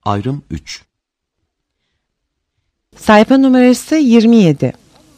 Ayrım 3. Sayfa numarası 27.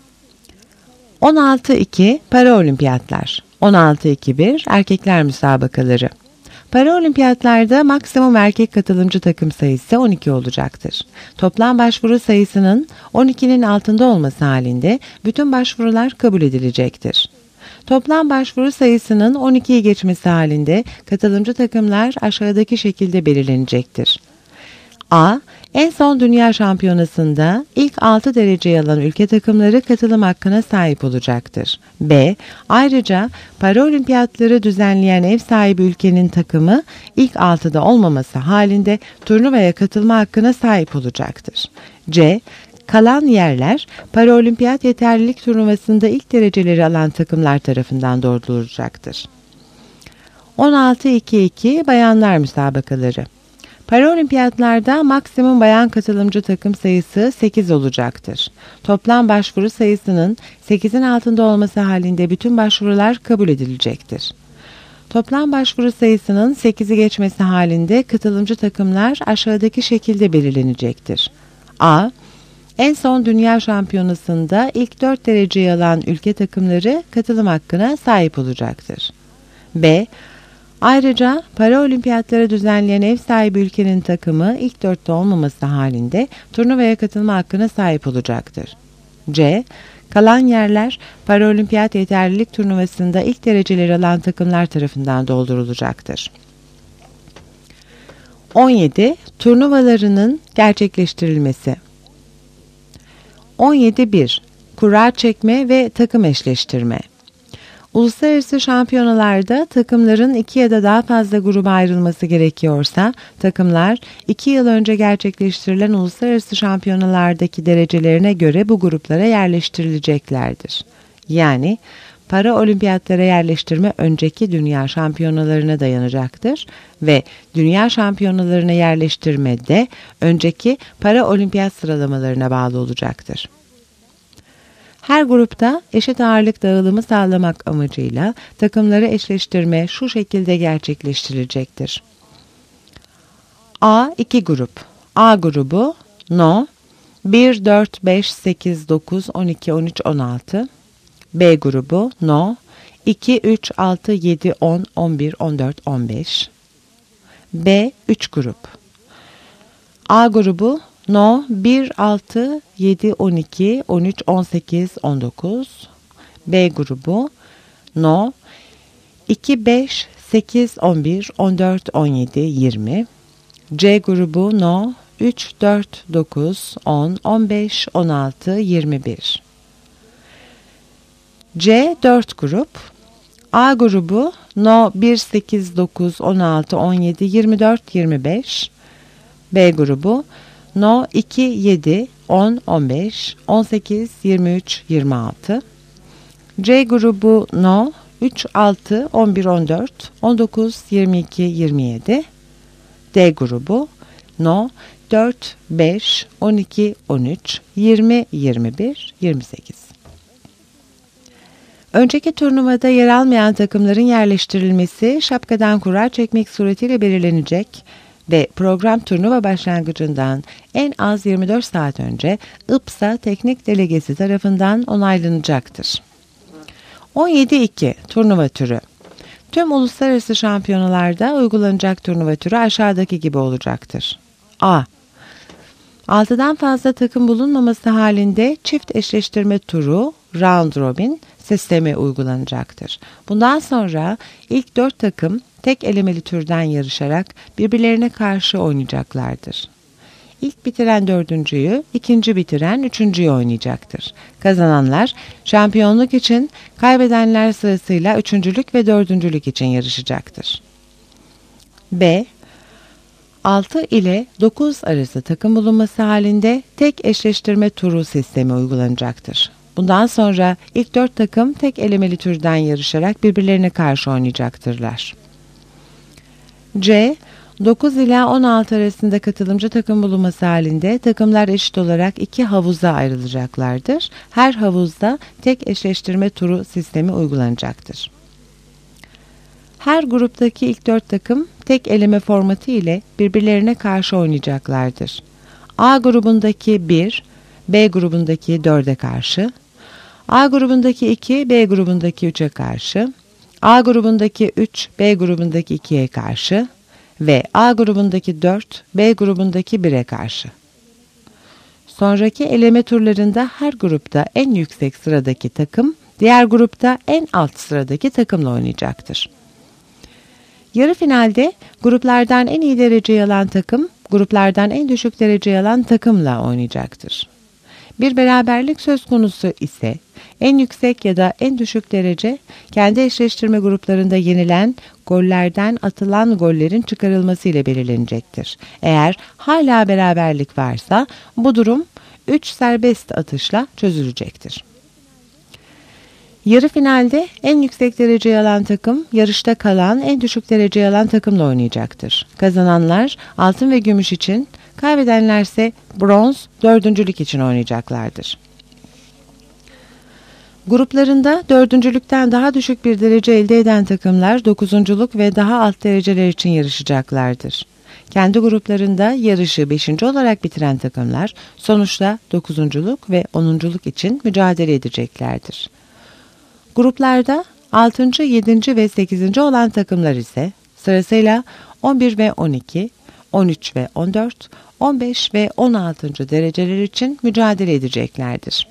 16-2 Paraolimpiyatlar. 16-2-1 erkekler müsabakaları. Paraolimpiyatlarda maksimum erkek katılımcı takım sayısı 12 olacaktır. Toplam başvuru sayısının 12'nin altında olması halinde bütün başvurular kabul edilecektir. Toplam başvuru sayısının 12'yi geçmesi halinde katılımcı takımlar aşağıdaki şekilde belirlenecektir. A. En son Dünya Şampiyonası'nda ilk 6 dereceyi alan ülke takımları katılım hakkına sahip olacaktır. B. Ayrıca Paraolimpiyatları düzenleyen ev sahibi ülkenin takımı ilk 6'da olmaması halinde turnuvaya katılma hakkına sahip olacaktır. C. Kalan yerler Paraolimpiyat yeterlilik turnuvasında ilk dereceleri alan takımlar tarafından doldurulacaktır. 16-2-2 bayanlar müsabakaları. Paraolimpiyatlarda maksimum bayan katılımcı takım sayısı 8 olacaktır. Toplam başvuru sayısının 8'in altında olması halinde bütün başvurular kabul edilecektir. Toplam başvuru sayısının 8'i geçmesi halinde katılımcı takımlar aşağıdaki şekilde belirlenecektir. A. En son Dünya Şampiyonası'nda ilk 4 dereceyi alan ülke takımları katılım hakkına sahip olacaktır. B. Ayrıca Paraolimpiyatları düzenleyen ev sahibi ülkenin takımı ilk 4'te olmaması halinde turnuvaya katılma hakkına sahip olacaktır. C. Kalan yerler Paraolimpiyat yeterlilik turnuvasında ilk dereceleri alan takımlar tarafından doldurulacaktır. 17. Turnuvalarının gerçekleştirilmesi. 17-1 Kura çekme ve takım eşleştirme. Uluslararası şampiyonalarda takımların 2 ya da daha fazla gruba ayrılması gerekiyorsa, takımlar 2 yıl önce gerçekleştirilen uluslararası şampiyonalardaki derecelerine göre bu gruplara yerleştirileceklerdir. Yani Paraolimpiyatlara yerleştirme önceki dünya şampiyonalarına dayanacaktır ve dünya şampiyonalarına yerleştirme de önceki Paraolimpiyat sıralamalarına bağlı olacaktır. Her grupta eşit ağırlık dağılımı sağlamak amacıyla takımları eşleştirme şu şekilde gerçekleştirilecektir. A. 2 grup. A grubu No 1, 4, 5, 8, 9, 12, 13, 16. B grubu No 2, 3, 6, 7, 10, 11, 14, 15. B. 3 grup. A grubu No 1, 6, 7, 12, 13, 18, 19. B grubu No 2, 5, 8, 11, 14, 17, 20. C grubu No 3, 4, 9, 10, 15, 16, 21. C 4 grup. A grubu No 1, 8, 9, 16, 17, 24, 25. B grubu No 2, 7, 10, 15, 18, 23, 26. C grubu No 3, 6, 11, 14, 19, 22, 27. D grubu No 4, 5, 12, 13, 20, 21, 28. Önceki turnuvada yer almayan takımların yerleştirilmesi şapkadan kura çekmek suretiyle belirlenecek ve program turnuva başlangıcından en az 24 saat önce IPSA teknik delegesi tarafından onaylanacaktır. 17-2 turnuva türü. Tüm uluslararası şampiyonalarda uygulanacak turnuva türü aşağıdaki gibi olacaktır. A. 6'dan fazla takım bulunmaması halinde çift eşleştirme turu round robin sistemi uygulanacaktır. Bundan sonra ilk 4 takım tek elemeli türden yarışarak birbirlerine karşı oynayacaklardır. İlk bitiren dördüncüyü, ikinci bitiren üçüncüyü oynayacaktır. Kazananlar şampiyonluk için, kaybedenler sırasıyla üçüncülük ve dördüncülük için yarışacaktır. B. 6 ile 9 arası takım bulunması halinde tek eşleştirme turu sistemi uygulanacaktır. Bundan sonra ilk 4 takım tek elemeli türden yarışarak birbirlerine karşı oynayacaktırlar. C. 9 ila 16 arasında katılımcı takım bulunması halinde takımlar eşit olarak 2 havuza ayrılacaklardır. Her havuzda tek eşleştirme turu sistemi uygulanacaktır. Her gruptaki ilk 4 takım tek eleme formatı ile birbirlerine karşı oynayacaklardır. A grubundaki 1, B grubundaki 4'e karşı, A grubundaki 2, B grubundaki 3'e karşı, A grubundaki 3, B grubundaki 2'ye karşı ve A grubundaki 4, B grubundaki 1'e karşı. Sonraki eleme turlarında her grupta en yüksek sıradaki takım, diğer grupta en alt sıradaki takımla oynayacaktır. Yarı finalde gruplardan en iyi dereceyi alan takım, gruplardan en düşük dereceyi alan takımla oynayacaktır. Bir beraberlik söz konusu ise en yüksek ya da en düşük derece kendi eşleştirme gruplarında yenilen gollerden atılan gollerin çıkarılması ile belirlenecektir. Eğer hala beraberlik varsa bu durum 3 serbest atışla çözülecektir. Yarı finalde en yüksek dereceyi alan takım, yarışta kalan en düşük dereceyi alan takımla oynayacaktır. Kazananlar altın ve gümüş için, kaybedenlerse bronz, dördüncülük için oynayacaklardır. Gruplarında dördüncülükten daha düşük bir derece elde eden takımlar dokuzunculuk ve daha alt dereceler için yarışacaklardır. Kendi gruplarında yarışı 5. olarak bitiren takımlar sonuçta dokuzunculuk ve 10'unculuk için mücadele edeceklerdir. Gruplarda 6. 7. ve 8. olan takımlar ise sırasıyla 11 ve 12, 13 ve 14, 15 ve 16. dereceler için mücadele edeceklerdir.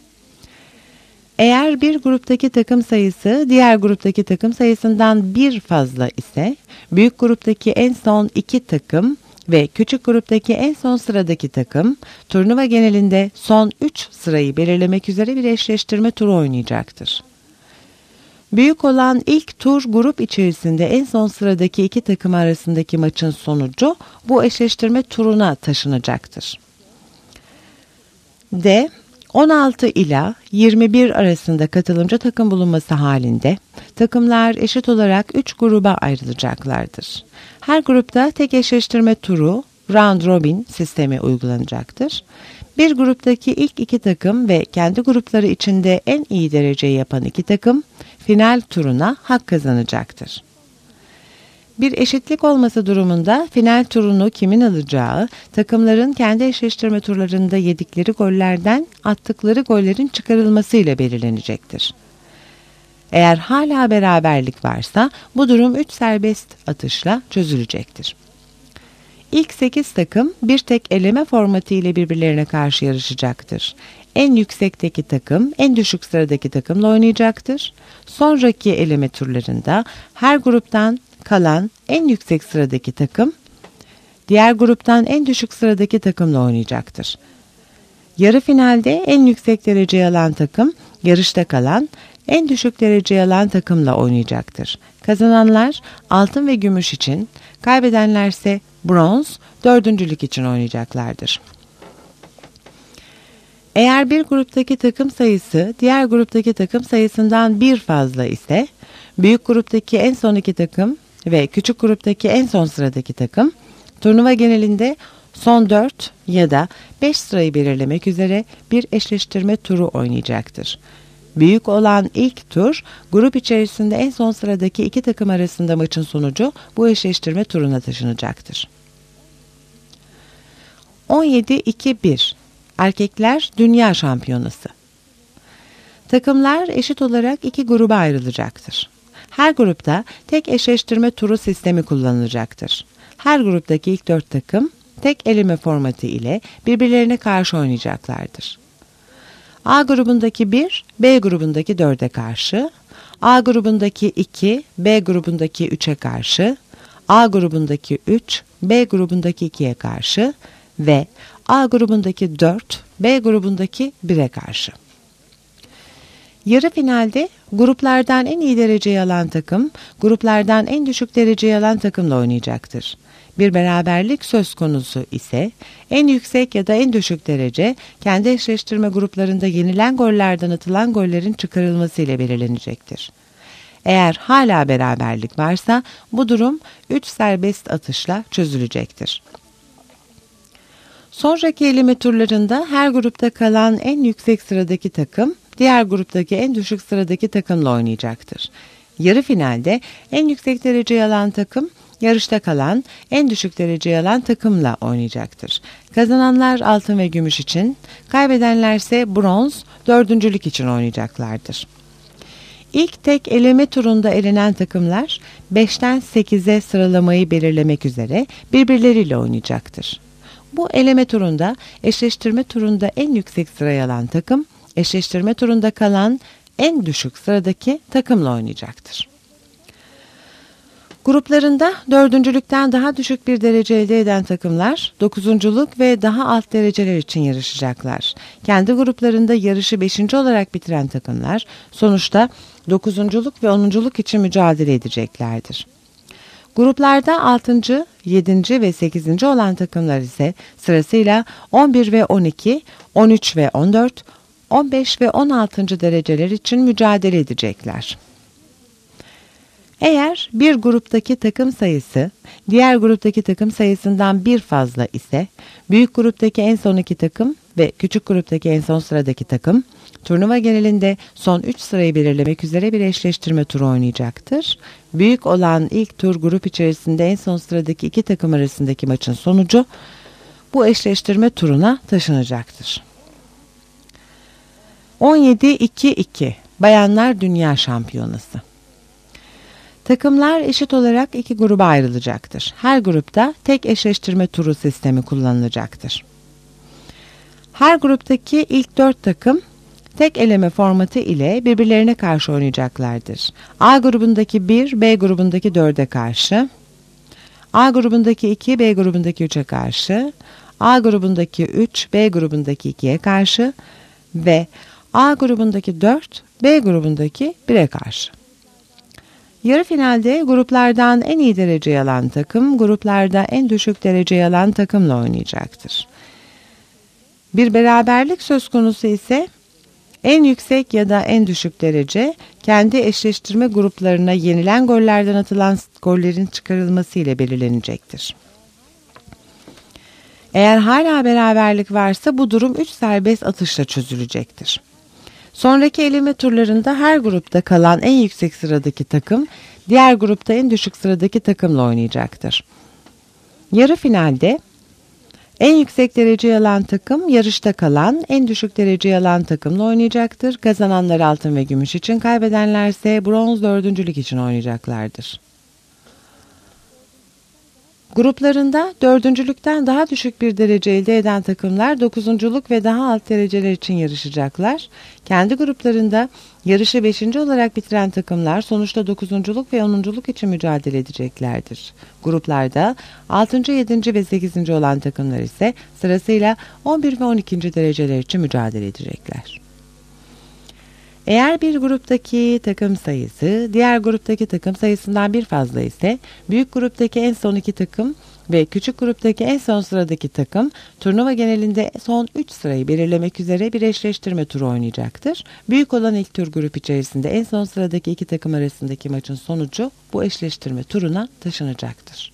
Eğer bir gruptaki takım sayısı diğer gruptaki takım sayısından bir fazla ise büyük gruptaki en son 2 takım ve küçük gruptaki en son sıradaki takım turnuva genelinde son 3 sırayı belirlemek üzere bir eşleştirme turu oynayacaktır. Büyük olan ilk tur grup içerisinde en son sıradaki 2 takım arasındaki maçın sonucu bu eşleştirme turuna taşınacaktır. D. 16 ila 21 arasında katılımcı takım bulunması halinde takımlar eşit olarak 3 gruba ayrılacaklardır. Her grupta tek eşleştirme turu, round robin sistemi uygulanacaktır. Bir gruptaki ilk 2 takım ve kendi grupları içinde en iyi dereceyi yapan 2 takım final turuna hak kazanacaktır. Bir eşitlik olması durumunda final turunu kimin alacağı, takımların kendi eşleştirme turlarında yedikleri gollerden attıkları gollerin çıkarılmasıyla belirlenecektir. Eğer hala beraberlik varsa bu durum 3 serbest atışla çözülecektir. İlk 8 takım bir tek eleme formatı ile birbirlerine karşı yarışacaktır. En yüksekteki takım en düşük sıradaki takımla oynayacaktır. Sonraki eleme turlarında her gruptan kalan en yüksek sıradaki takım diğer gruptan en düşük sıradaki takımla oynayacaktır. Yarı finalde en yüksek dereceyi alan takım yarışta kalan en düşük dereceyi alan takımla oynayacaktır. Kazananlar altın ve gümüş için, kaybedenlerse bronz, dördüncülük için oynayacaklardır. Eğer bir gruptaki takım sayısı diğer gruptaki takım sayısından bir fazla ise büyük gruptaki en son 2 takım ve küçük gruptaki en son sıradaki takım turnuva genelinde son 4 ya da 5 sırayı belirlemek üzere bir eşleştirme turu oynayacaktır. Büyük olan ilk tur grup içerisinde en son sıradaki 2 takım arasında maçın sonucu bu eşleştirme turuna taşınacaktır. 17-2-1 Erkekler Dünya Şampiyonası. Takımlar eşit olarak 2 gruba ayrılacaktır. Her grupta tek eşleştirme turu sistemi kullanılacaktır. Her gruptaki ilk 4 takım tek eleme formatı ile birbirlerine karşı oynayacaklardır. A grubundaki 1, B grubundaki 4'e karşı, A grubundaki 2, B grubundaki 3'e karşı, A grubundaki 3, B grubundaki 2'ye karşı ve A grubundaki 4, B grubundaki 1'e karşı. Yarı finalde gruplardan en iyi dereceyi alan takım, gruplardan en düşük dereceyi alan takımla oynayacaktır. Bir beraberlik söz konusu ise en yüksek ya da en düşük derece kendi eşleştirme gruplarında yenilen gollerden atılan gollerin çıkarılması ile belirlenecektir. Eğer hala beraberlik varsa bu durum 3 serbest atışla çözülecektir. Sonraki eleme turlarında her grupta kalan en yüksek sıradaki takım diğer gruptaki en düşük sıradaki takımla oynayacaktır. Yarı finalde en yüksek dereceyi alan takım, yarışta kalan en düşük dereceyi alan takımla oynayacaktır. Kazananlar altın ve gümüş için, kaybedenlerse bronz, dördüncülük için oynayacaklardır. İlk tek eleme turunda elenen takımlar 5'ten 8'e sıralamayı belirlemek üzere birbirleriyle oynayacaktır. Bu eleme turunda eşleştirme turunda en yüksek sırayı alan takım, eşleştirme turunda kalan en düşük sıradaki takımla oynayacaktır. Gruplarında dördüncülükten daha düşük bir derece elde eden takımlar, dokuzunculuk ve daha alt dereceler için yarışacaklar. Kendi gruplarında yarışı 5. olarak bitiren takımlar, sonuçta dokuzunculuk ve 10'unculuk için mücadele edeceklerdir. Gruplarda 6. 7. ve 8. olan takımlar ise sırasıyla 11 ve 12, 13 ve 14, 15 ve 16. dereceler için mücadele edecekler. Eğer bir gruptaki takım sayısı diğer gruptaki takım sayısından bir fazla ise büyük gruptaki en son 2 takım ve küçük gruptaki en son sıradaki takım turnuva genelinde son 3 sırayı belirlemek üzere bir eşleştirme turu oynayacaktır. Büyük olan ilk tur grup içerisinde en son sıradaki 2 takım arasındaki maçın sonucu bu eşleştirme turuna taşınacaktır. 17-2-2 Bayanlar Dünya Şampiyonası. Takımlar eşit olarak 2 gruba ayrılacaktır. Her grupta tek eşleştirme turu sistemi kullanılacaktır. Her gruptaki ilk 4 takım tek eleme formatı ile birbirlerine karşı oynayacaklardır. A grubundaki 1, B grubundaki 4'e karşı, A grubundaki 2, B grubundaki 3'e karşı, A grubundaki 3, B grubundaki 2'ye karşı ve A grubundaki 4, B grubundaki 1'e karşı. Yarı finalde gruplardan en iyi dereceyi alan takım, gruplarda en düşük dereceyi alan takımla oynayacaktır. Bir beraberlik söz konusu ise en yüksek ya da en düşük derece kendi eşleştirme gruplarına yenilen gollerden atılan gollerin çıkarılması ile belirlenecektir. Eğer hala beraberlik varsa bu durum 3 serbest atışla çözülecektir. Sonraki eleme turlarında her grupta kalan en yüksek sıradaki takım, diğer grupta en düşük sıradaki takımla oynayacaktır. Yarı finalde en yüksek dereceyi alan takım, yarışta kalan en düşük dereceyi alan takımla oynayacaktır. Kazananlar altın ve gümüş için, kaybedenlerse bronz dördüncülük için oynayacaklardır. Gruplarında dördüncülükten daha düşük bir derece elde eden takımlar dokuzunculuk ve daha alt dereceler için yarışacaklar. Kendi gruplarında yarışı 5. olarak bitiren takımlar sonuçta dokuzunculuk ve 10'unculuk için mücadele edeceklerdir. Gruplarda 6. 7. ve 8. olan takımlar ise sırasıyla 11 ve 12. dereceler için mücadele edecekler. Eğer bir gruptaki takım sayısı diğer gruptaki takım sayısından bir fazla ise büyük gruptaki en son 2 takım ve küçük gruptaki en son sıradaki takım turnuva genelinde son 3 sırayı belirlemek üzere bir eşleştirme turu oynayacaktır. Büyük olan ilk tur grup içerisinde en son sıradaki 2 takım arasındaki maçın sonucu bu eşleştirme turuna taşınacaktır.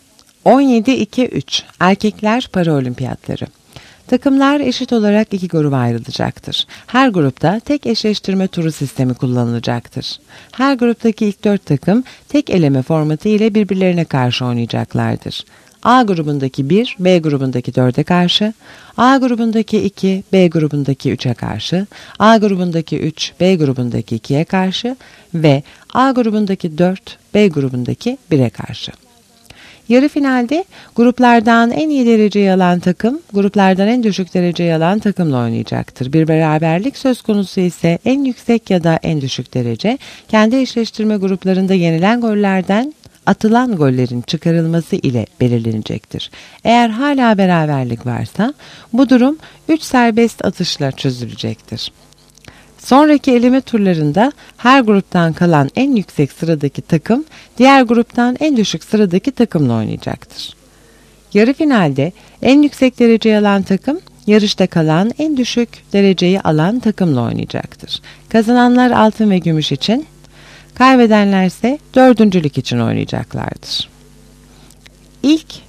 17-2-3 Erkekler Paraolimpiyatları. Takımlar eşit olarak 2 gruba ayrılacaktır. Her grupta tek eşleştirme turu sistemi kullanılacaktır. Her gruptaki ilk 4 takım tek eleme formatı ile birbirlerine karşı oynayacaklardır. A grubundaki 1, B grubundaki 4'e karşı, A grubundaki 2, B grubundaki 3'e karşı, A grubundaki 3, B grubundaki 2'ye karşı ve A grubundaki 4, B grubundaki 1'e karşı. Yarı finalde gruplardan en iyi dereceyi alan takım, gruplardan en düşük dereceyi alan takımla oynayacaktır. Bir beraberlik söz konusu ise en yüksek ya da en düşük derece, kendi eşleştirme gruplarında yenilen gollerden atılan gollerin çıkarılması ile belirlenecektir. Eğer hala beraberlik varsa bu durum 3 serbest atışla çözülecektir. Sonraki eleme turlarında her gruptan kalan en yüksek sıradaki takım diğer gruptan en düşük sıradaki takımla oynayacaktır. Yarı finalde en yüksek dereceyi alan takım yarışta kalan en düşük dereceyi alan takımla oynayacaktır. Kazananlar altın ve gümüş için, kaybedenlerse dördüncülük için oynayacaklardır. İlk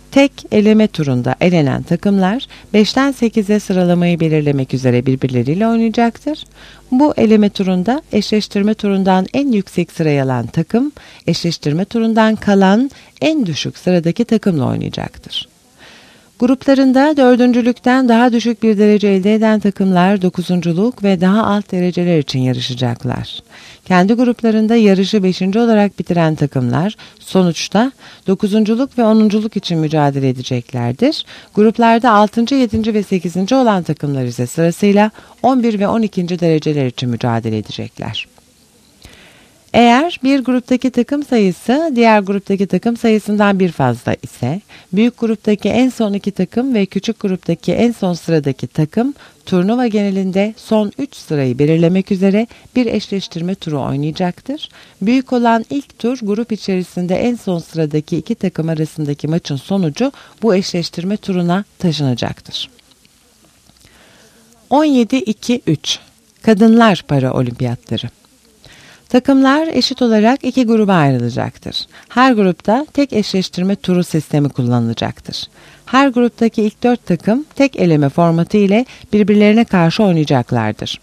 Tek eleme turunda elenen takımlar 5'ten 8'e sıralamayı belirlemek üzere birbirleriyle oynayacaktır. Bu eleme turunda eşleştirme turundan en yüksek sırayı alan takım, eşleştirme turundan kalan en düşük sıradaki takımla oynayacaktır. Gruplarında dördüncülükten daha düşük bir derece elde eden takımlar dokuzunculuk ve daha alt dereceler için yarışacaklar. Kendi gruplarında yarışı 5. olarak bitiren takımlar sonuçta 9'unculuk ve 10'unculuk için mücadele edeceklerdir. Gruplarda 6. 7. ve 8. olan takımlar ise sırasıyla 11 ve 12. dereceler için mücadele edecekler. Eğer bir gruptaki takım sayısı diğer gruptaki takım sayısından bir fazla ise, büyük gruptaki en son 2 takım ve küçük gruptaki en son sıradaki takım turnuva genelinde son 3 sırayı belirlemek üzere bir eşleştirme turu oynayacaktır. Büyük olan ilk tur grup içerisinde en son sıradaki 2 takım arasındaki maçın sonucu bu eşleştirme turuna taşınacaktır. 17-2-3 Kadınlar Paraolimpiyatları. Takımlar eşit olarak 2 gruba ayrılacaktır. Her grupta tek eşleştirme turu sistemi kullanılacaktır. Her gruptaki ilk 4 takım tek eleme formatı ile birbirlerine karşı oynayacaklardır.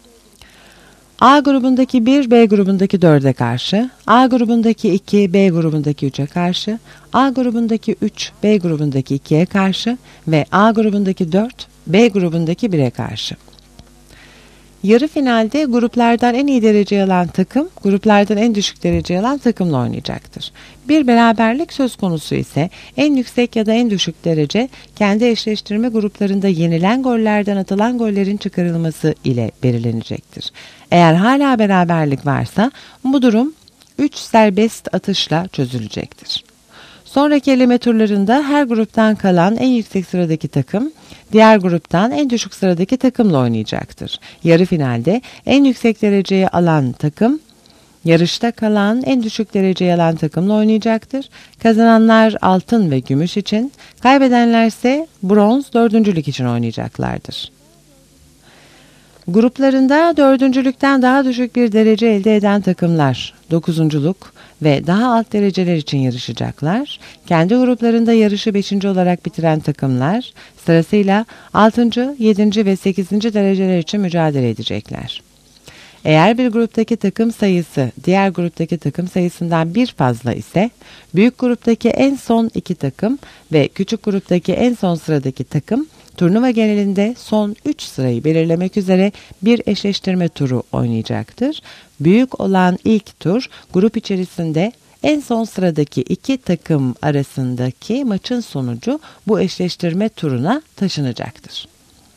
A grubundaki 1, B grubundaki 4'e karşı, A grubundaki 2, B grubundaki 3'e karşı, A grubundaki 3, B grubundaki 2'ye karşı ve A grubundaki 4, B grubundaki 1'e karşı. Yarı finalde gruplardan en iyi dereceyi alan takım, gruplardan en düşük dereceyi alan takımla oynayacaktır. Bir beraberlik söz konusu ise en yüksek ya da en düşük derece kendi eşleştirme gruplarında yenilen gollerden atılan gollerin çıkarılması ile belirlenecektir. Eğer hala beraberlik varsa bu durum 3 serbest atışla çözülecektir. Sonraki eleme turlarında her gruptan kalan en yüksek sıradaki takım, diğer gruptan en düşük sıradaki takımla oynayacaktır. Yarı finalde en yüksek dereceyi alan takım, yarışta kalan en düşük dereceyi alan takımla oynayacaktır. Kazananlar altın ve gümüş için, kaybedenlerse bronz, dördüncülük için oynayacaklardır. Gruplarında dördüncülükten daha düşük bir derece elde eden takımlar, dokuzunculuk ve daha alt dereceler için yarışacaklar. Kendi gruplarında yarışı 5. olarak bitiren takımlar sırasıyla 6. 7. ve 8. dereceler için mücadele edecekler. Eğer bir gruptaki takım sayısı diğer gruptaki takım sayısından bir fazla ise, büyük gruptaki en son 2 takım ve küçük gruptaki en son sıradaki takım turnuva genelinde son 3 sırayı belirlemek üzere bir eşleştirme turu oynayacaktır. Büyük olan ilk tur grup içerisinde en son sıradaki 2 takım arasındaki maçın sonucu bu eşleştirme turuna taşınacaktır.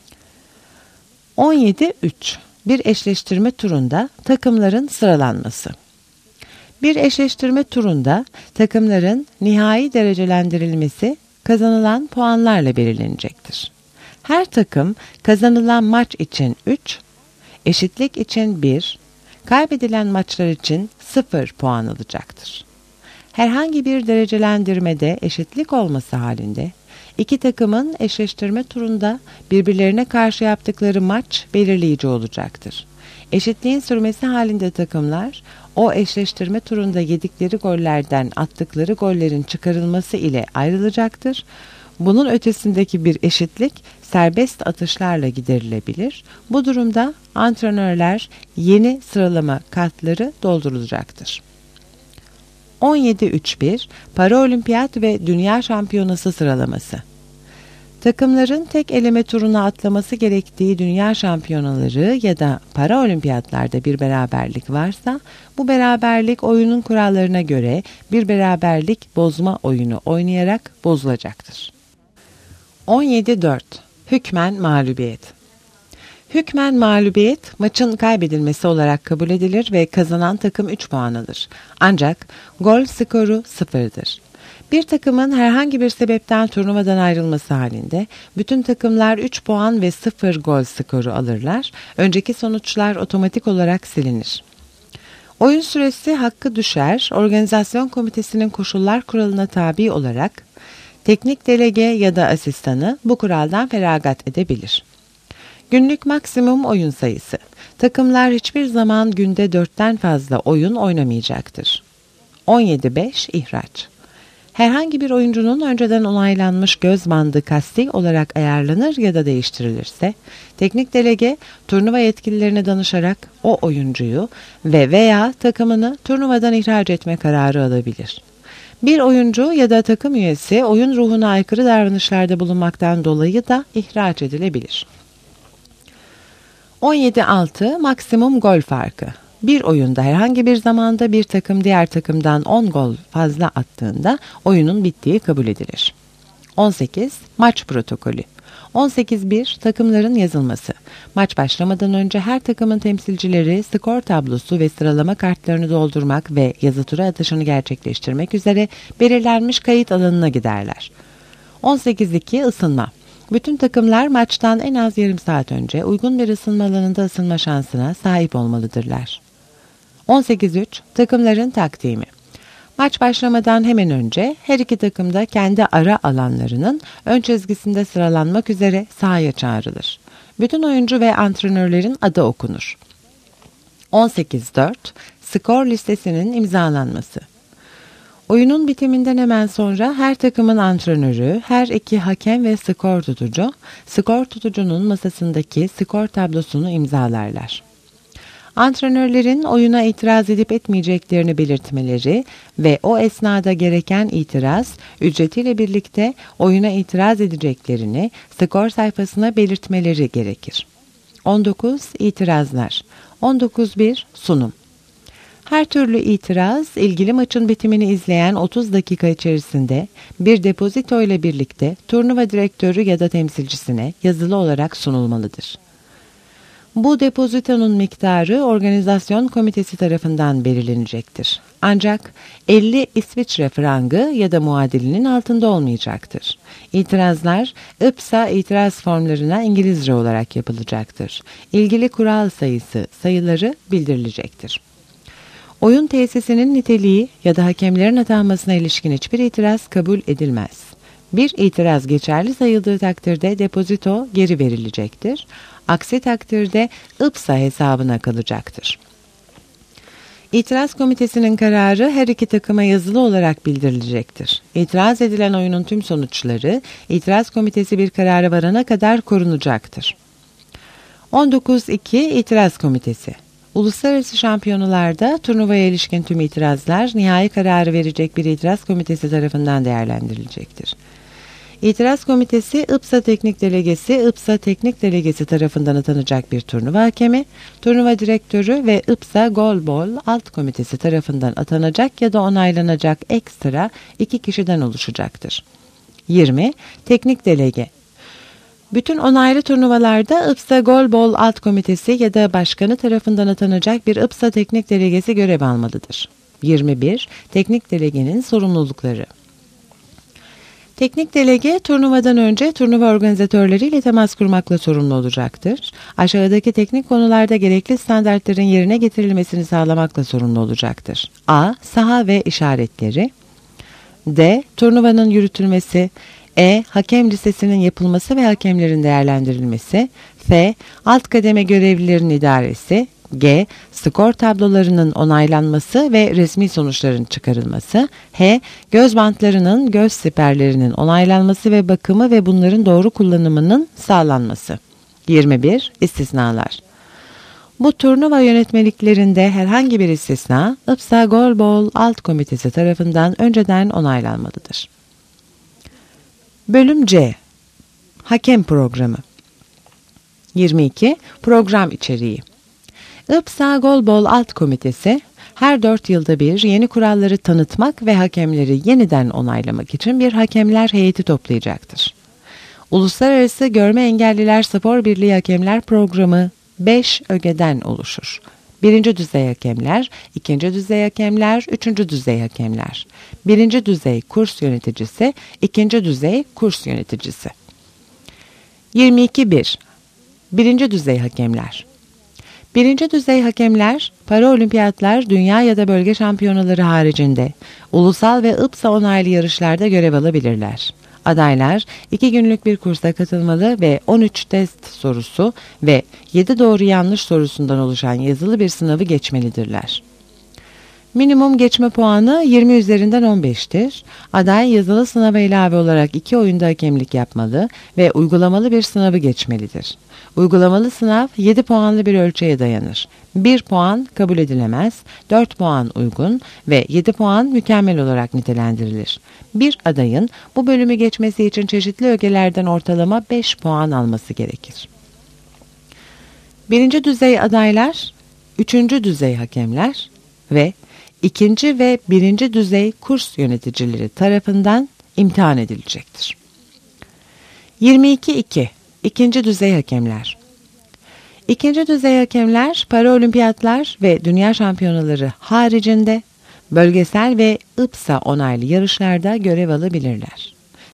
17-3 Bir eşleştirme turunda takımların sıralanması. Bir eşleştirme turunda takımların nihai derecelendirilmesi kazanılan puanlarla belirlenecektir. Her takım kazanılan maç için 3, eşitlik için 1, kaybedilen maçlar için 0 puan alacaktır. Herhangi bir derecelendirmede eşitlik olması halinde, 2 takımın eşleştirme turunda birbirlerine karşı yaptıkları maç belirleyici olacaktır. Eşitliğin sürmesi halinde takımlar, o eşleştirme turunda yedikleri gollerden attıkları gollerin çıkarılması ile ayrılacaktır. Bunun ötesindeki bir eşitlik serbest atışlarla giderilebilir. Bu durumda antrenörler yeni sıralama kartları doldurulacaktır. 17-3-1 Paraolimpiyat ve Dünya Şampiyonası sıralaması. Takımların tek eleme turuna atlaması gerektiği dünya şampiyonaları ya da paraolimpiyatlarda bir beraberlik varsa, bu beraberlik oyunun kurallarına göre bir beraberlik bozma oyunu oynayarak bozulacaktır. 17-4 Hükmen mağlubiyet. Hükmen mağlubiyet maçın kaybedilmesi olarak kabul edilir ve kazanan takım 3 puan alır. Ancak gol skoru 0'dır. Bir takımın herhangi bir sebepten turnuvadan ayrılması halinde bütün takımlar 3 puan ve 0 gol skoru alırlar. Önceki sonuçlar otomatik olarak silinir. Oyun süresi hakkı düşer, organizasyon komitesinin koşullar kuralına tabi olarak teknik delege ya da asistanı bu kuraldan feragat edebilir. Günlük maksimum oyun sayısı. Takımlar hiçbir zaman günde 4'ten fazla oyun oynamayacaktır. 17-5 ihraç. Herhangi bir oyuncunun önceden onaylanmış göz bandı kasti olarak ayarlanır ya da değiştirilirse, teknik delege turnuva yetkililerine danışarak o oyuncuyu ve veya takımını turnuvadan ihraç etme kararı alabilir. Bir oyuncu ya da takım üyesi oyun ruhuna aykırı davranışlarda bulunmaktan dolayı da ihraç edilebilir. 17.6 Maksimum gol farkı. Bir oyunda herhangi bir zamanda bir takım diğer takımdan 10 gol fazla attığında oyunun bittiği kabul edilir. 18. Maç protokolü. 18.1 Takımların yazılması. Maç başlamadan önce her takımın temsilcileri skor tablosu ve sıralama kartlarını doldurmak ve yazı tura atışını gerçekleştirmek üzere belirlenmiş kayıt alanına giderler. 18.2 Isınma. Bütün takımlar maçtan en az yarım saat önce uygun bir ısınma alanında ısınma şansına sahip olmalıdırlar. 18.3 Takımların takdimi. Maç başlamadan hemen önce her iki takım da kendi ara alanlarının ön çizgisinde sıralanmak üzere sahaya çağrılır. Bütün oyuncu ve antrenörlerin adı okunur. 18.4 Skor listesinin imzalanması. Oyunun bitiminden hemen sonra her takımın antrenörü, her iki hakem ve skor tutucunun masasındaki skor tablosunu imzalarlar. Antrenörlerin oyuna itiraz edip etmeyeceklerini belirtmeleri ve o esnada gereken itiraz ücretiyle birlikte oyuna itiraz edeceklerini skor sayfasına belirtmeleri gerekir. 19. İtirazlar. 19.1 Sunum. Her türlü itiraz, ilgili maçın bitimini izleyen 30 dakika içerisinde bir depozito ile birlikte turnuva direktörü ya da temsilcisine yazılı olarak sunulmalıdır. Bu depozitonun miktarı organizasyon komitesi tarafından belirlenecektir. Ancak 50 İsviçre frangı ya da muadilinin altında olmayacaktır. İtirazlar IPSA itiraz formlarına İngilizce olarak yapılacaktır. İlgili kural sayıları bildirilecektir. Oyun tesisinin niteliği ya da hakemlerin atanmasına ilişkin hiçbir itiraz kabul edilmez. Bir itiraz geçerli sayıldığı takdirde depozito geri verilecektir. Aksi takdirde IPSA hesabına kalacaktır. İtiraz komitesinin kararı her iki takıma yazılı olarak bildirilecektir. İtiraz edilen oyunun tüm sonuçları itiraz komitesi bir karara varana kadar korunacaktır. 19.2 İtiraz komitesi. Uluslararası şampiyonalarda turnuvaya ilişkin tüm itirazlar nihai kararı verecek bir itiraz komitesi tarafından değerlendirilecektir. İtiraz komitesi IPSA teknik delegesi tarafından atanacak bir turnuva hakemi, turnuva direktörü ve IPSA Goalball alt komitesi tarafından atanacak ya da onaylanacak ekstra 2 kişiden oluşacaktır. 20. Teknik delege. Bütün onaylı turnuvalarda IPSA Goalball alt komitesi ya da başkanı tarafından atanacak bir IPSA teknik delegesi görev almalıdır. 21. Teknik delegenin sorumlulukları. Teknik delege turnuvadan önce turnuva organizatörleriyle temas kurmakla sorumlu olacaktır. Aşağıdaki teknik konularda gerekli standartların yerine getirilmesini sağlamakla sorumlu olacaktır. A. Saha ve işaretleri. D. Turnuvanın yürütülmesi. E. Hakem listesinin yapılması ve hakemlerin değerlendirilmesi. F. Alt kademe görevlilerin idaresi. G. Skor tablolarının onaylanması ve resmi sonuçların çıkarılması. H. Göz bantlarının, göz siperlerinin onaylanması ve bakımı ve bunların doğru kullanımının sağlanması. 21. İstisnalar. Bu turnuva yönetmeliklerinde herhangi bir istisna IPSA Goalball alt komitesi tarafından önceden onaylanmalıdır. Bölüm C. Hakem programı. 22. Program içeriği. IPSA Goalball alt komitesi her 4 yılda bir yeni kuralları tanıtmak ve hakemleri yeniden onaylamak için bir hakemler heyeti toplayacaktır. Uluslararası Görme Engelliler Spor Birliği Hakemler Programı 5 ögeden oluşur. 1. düzey hakemler, 2. düzey hakemler, 3. düzey hakemler. 1. düzey kurs yöneticisi, 2. düzey kurs yöneticisi. 22.1. 1. düzey hakemler. 1. düzey hakemler, paraolimpiyatlar, dünya ya da bölge şampiyonaları haricinde ulusal ve IPSA onaylı yarışlarda görev alabilirler. Adaylar 2 günlük bir kursa katılmalı ve 13 test sorusu ve 7 doğru yanlış sorusundan oluşan yazılı bir sınavı geçmelidirler. Minimum geçme puanı 20 üzerinden 15'tir. Aday yazılı sınava ilave olarak 2 oyunda hakemlik yapmalı ve uygulamalı bir sınavı geçmelidir. Uygulamalı sınav 7 puanlı bir ölçüye dayanır. 1 puan kabul edilemez, 4 puan uygun ve 7 puan mükemmel olarak nitelendirilir. Bir adayın bu bölümü geçmesi için çeşitli ögelerden ortalama 5 puan alması gerekir. Birinci düzey adaylar, üçüncü düzey hakemler ve ikinci ve birinci düzey kurs yöneticileri tarafından imtihan edilecektir. 22.2. İkinci düzey hakemler. İkinci düzey hakemler, paraolimpiyatlar ve dünya şampiyonaları haricinde bölgesel ve IPSA onaylı yarışlarda görev alabilirler.